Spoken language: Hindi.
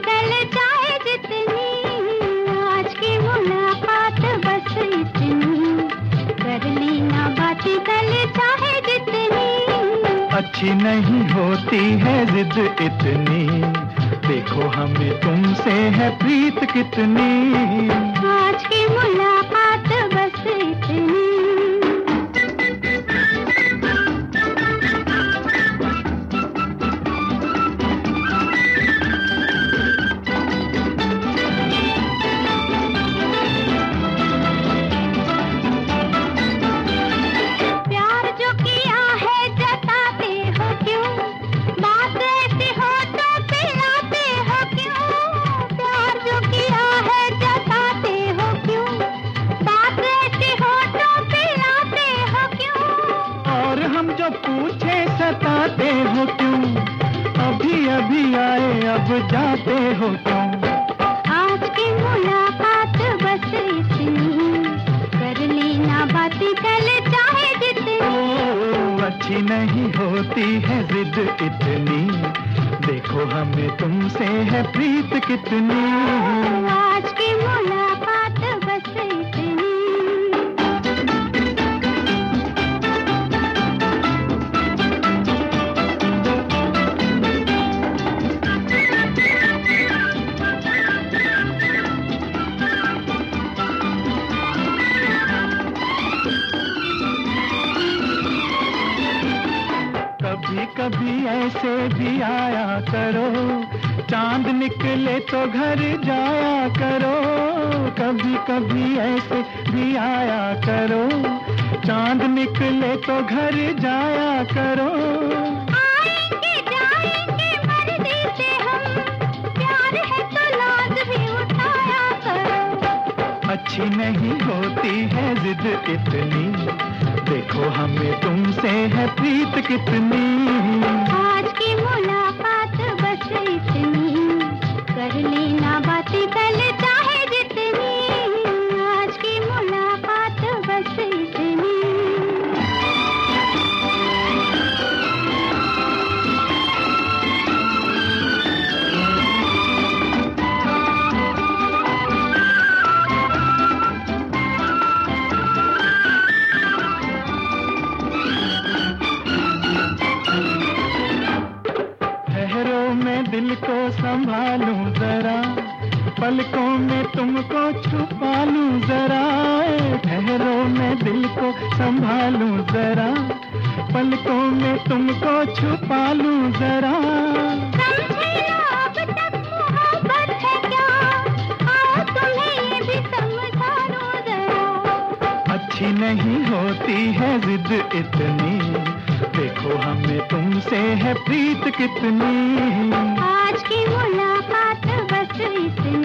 कल चाहे जितनी, आज की मुलाकात बस इतनी, कर लेना बातें कल चाहे जितनी। अच्छी नहीं होती है जिद इतनी, देखो हमें तुमसे है प्रीत कितनी। आज की मुलाकात बस इतनी। जो पूछे सताते हो क्यों, अभी अभी आए अब जाते हो क्यों। आज की मुलाकात बस इतनी, कर लेना बातें कल चाहे जितनी। अच्छी नहीं होती है जिद इतनी, देखो हमें तुमसे है प्रीत कितनी। आज की मुलाकात बस इतनी। कभी कभी ऐसे भी आया करो, चांद निकले तो घर जाया करो। कभी कभी ऐसे भी आया करो, चांद निकले तो घर जाया करो। आएंगे जाएंगे मर्जी से हम, प्यार है तो लाज भी उठाया करो। अच्छी नहीं होती है जिद इतनी, देखो हमें तुमसे है प्रीत कितनी। आज की मुलाकात बस इतनी, कर लेना बातें कल चाहे जितनी। आज की मुलाकात बस इतनी। मैं दिल को संभालूं जरा, पलकों में तुमको छुपा लूं जरा। ठहरो मैं दिल को संभालूं जरा, पलकों में तुमको छुपा लूं जरा। समझे ना अब तक मोहब्बत है क्या, आओ तुम्हें ये भी समझा दूं जरा। अच्छी नहीं होती है जिद इतनी, देखो हमें तुमसे है प्रीत कितनी। आज की मुलाकात बस इतनी।